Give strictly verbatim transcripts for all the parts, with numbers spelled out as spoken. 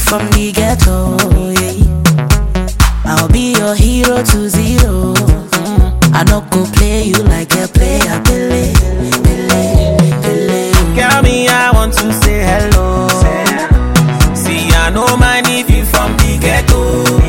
from the ghetto, yeah. I'll be your hero to zero. I no go play you like a player, Pele, Pele, Pele. Girl, me, I want to say hello. See, I no mind if you from the ghetto.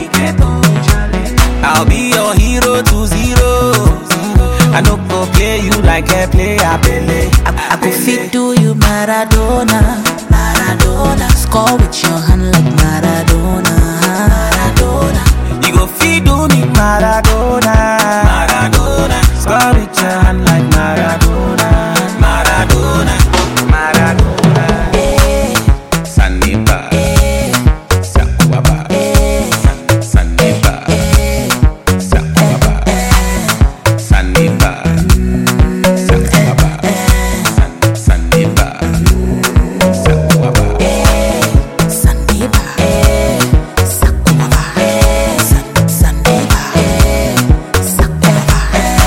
I'll be your hero to zero. I no go play you like a player, Pele. I, I go fit do you Maradona, Maradona. Score with your hand like Maradona, Maradona. You go fit do me Maradona, Maradona. Score with your hand like Maradona, Maradona, Maradona. Eh, Saniba, eh, Sakwaba, eh, Saniba, Sakwaba, Saniba, Sakwaba, Saniba, Sakwaba. Sandiba, eh, Sakwaba, eh, San- Sandiba, eh, Sakwaba,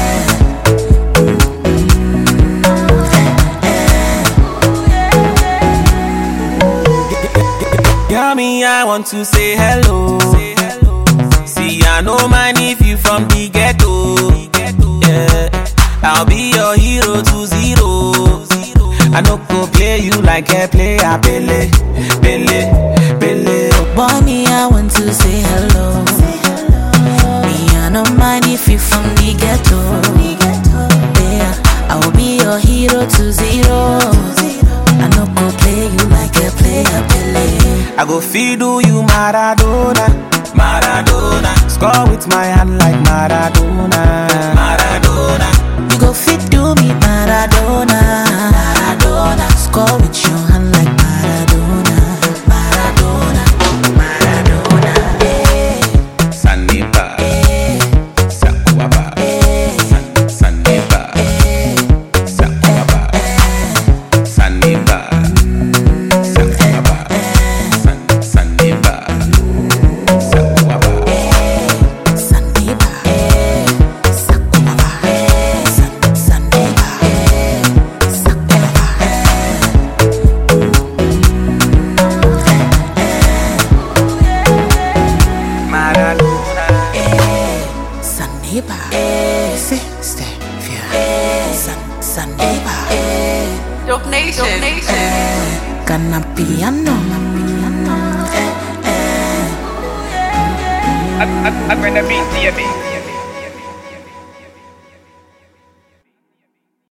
Girl, me, I want to say hello. See, I no mind if you from the ghetto. Yeah, I'll be your hero to zero. I no go play you like a player, Pele, Pele, Pele. Boy, me, I want to say hello. Me, I don't mind if you from the ghetto. Yeah, I will be your hero to zero. I no go play you like a player, Pele. I go feed you Maradona, Maradona. Score with my hand like Maradona, Maradona. You go fit do me Maradona, Maradona. Score with your hand like Maradona, Maradona, Maradona. Eh, Saniba, eh, Sakwaba, eh, Saniba, Sakwaba, Saniba, Sakwaba, Saniba, Sakwaba. Sandiba, eh, Sakwaba, eh, San- Sandiba, eh, Sakwaba, Maradona. eh, Sandiba, eh, si, stay, fear, eh, San- Sandiba, eh, Dope Nation. Dope Nation. Kana piano, piano, eh, eh. I'm gonna beat the beat.